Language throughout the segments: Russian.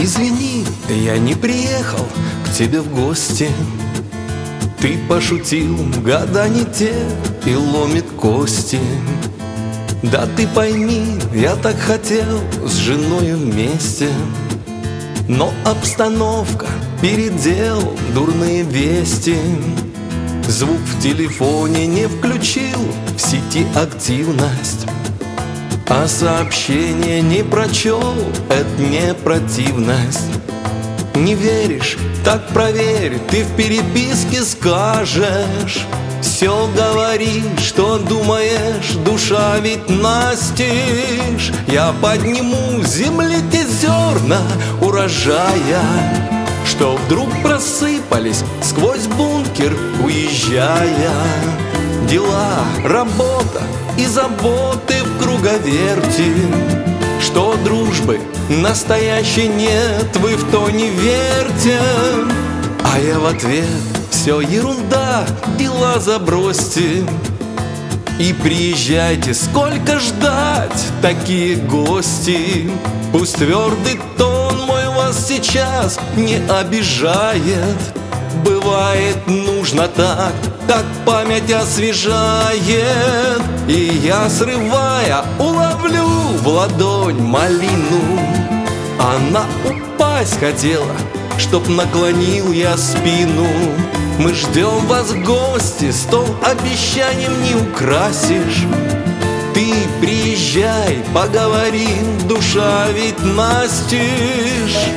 Извини, я не приехал к тебе в гости. Ты пошутил, года не те, и ломит кости. Да ты пойми, я так хотел с женой вместе, но обстановка, передел, дурные вести. Звук в телефоне не включил, в сети активность, а сообщение не прочел, это не противность. Не веришь? Так проверь, ты в переписке скажешь. Все говоришь, что думаешь, душа ведь настежь. Я подниму с земли те зерна урожая, что вдруг просыпались сквозь бункер, уезжая. Дела, работа и заботы в круговерти, что дружбы настоящей нет, вы в то не верьте. А я в ответ: все ерунда, дела забросьте и приезжайте, сколько ждать такие гости. Пусть твердый тон мой вас сейчас не обижает. Бывает, нужно так, так память освежает. И я, срывая, уловлю в ладонь малину. Она упасть хотела, чтоб наклонил я спину. Мы ждем вас в гости, стол обещанием не украсишь. Ты приезжай, поговорим, душа ведь настежь.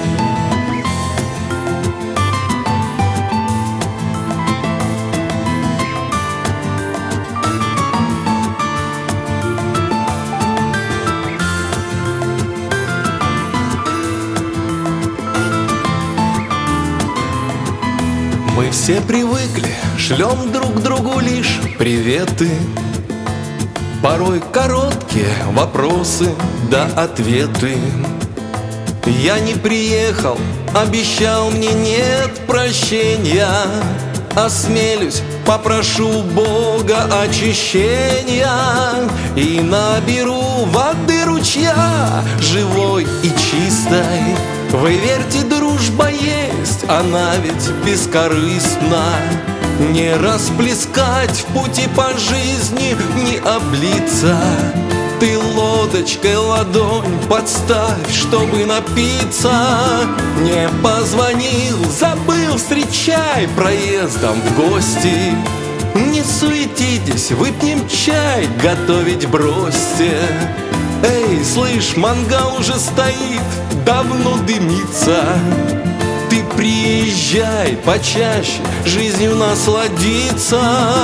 Мы все привыкли, шлем друг другу лишь приветы. Порой короткие вопросы да ответы. Я не приехал, обещал, мне нет прощения. Осмелюсь, попрошу Бога очищения и наберу воды ручья живой и чистой. Вы верьте, дружба есть, она ведь бескорыстна. Не расплескать в пути по жизни, не облиться. Ты лодочкой ладонь подставь, чтобы напиться. Не позвонил, забыл, встречай проездом в гости. Не суетитесь, выпьем чай, готовить бросьте. Эй, слышь, мангал уже стоит, давно дымится. Ты приезжай почаще, жизнью насладиться.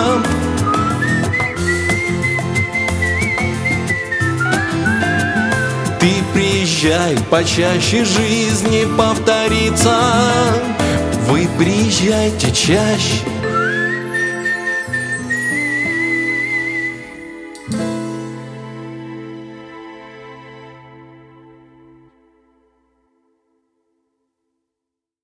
Ты приезжай почаще, жизни повторится. Вы приезжайте чаще,